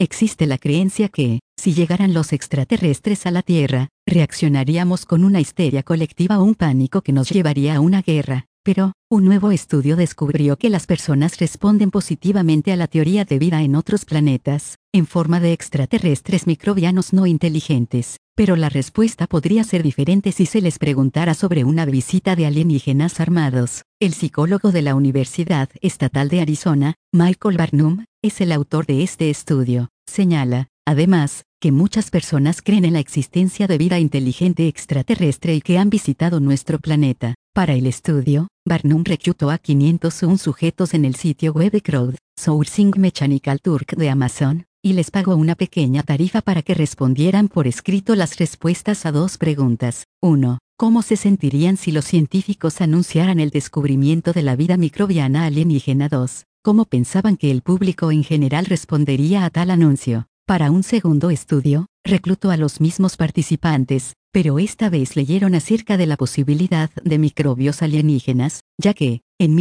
existe la creencia que, si llegaran los extraterrestres a la Tierra, reaccionaríamos con una histeria colectiva o un pánico que nos llevaría a una guerra. Pero, un nuevo estudio descubrió que las personas responden positivamente a la teoría de vida en otros planetas, en forma de extraterrestres microbianos no inteligentes. Pero la respuesta podría ser diferente si se les preguntara sobre una visita de alienígenas armados. El psicólogo de la Universidad Estatal de Arizona, Michael Barnum, es el autor de este estudio. Señala, además, que muchas personas creen en la existencia de vida inteligente extraterrestre y que han visitado nuestro planeta. Para el estudio, Barnum reclutó a 501 sujetos en el sitio web de Crowdsourcing Mechanical Turk de Amazon, y les pagó una pequeña tarifa para que respondieran por escrito las respuestas a 2 preguntas. 1. ¿Cómo se sentirían si los científicos anunciaran el descubrimiento de la vida microbiana alienígena? 2. ¿Cómo pensaban que el público en general respondería a tal anuncio? Para un segundo estudio, reclutó a los mismos participantes, pero esta vez leyeron acerca de la posibilidad de microbios alienígenas, ya que, en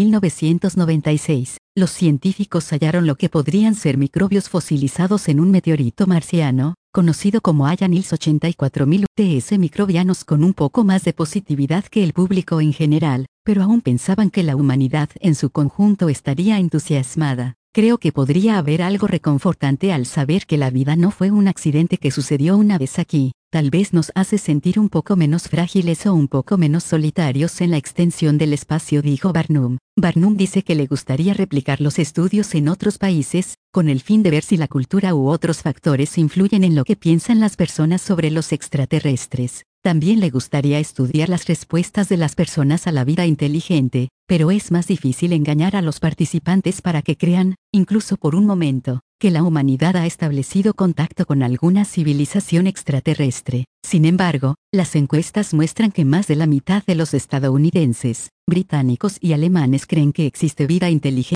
1996, los científicos hallaron lo que podrían ser microbios fosilizados en un meteorito marciano, conocido como Ayanils 84000 UTS microbianos con un poco más de positividad que el público en general, pero aún pensaban que la humanidad en su conjunto estaría entusiasmada. Creo que podría haber algo reconfortante al saber que la vida no fue un accidente que sucedió una vez aquí. Tal vez nos hace sentir un poco menos frágiles o un poco menos solitarios en la extensión del espacio, dijo Barnum. Barnum dice que le gustaría replicar los estudios en otros países, con el fin de ver si la cultura u otros factores influyen en lo que piensan las personas sobre los extraterrestres. También le gustaría estudiar las respuestas de las personas a la vida inteligente, pero es más difícil engañar a los participantes para que crean, incluso por un momento, que la humanidad ha establecido contacto con alguna civilización extraterrestre. Sin embargo, las encuestas muestran que más de la mitad de los estadounidenses, británicos y alemanes creen que existe vida inteligente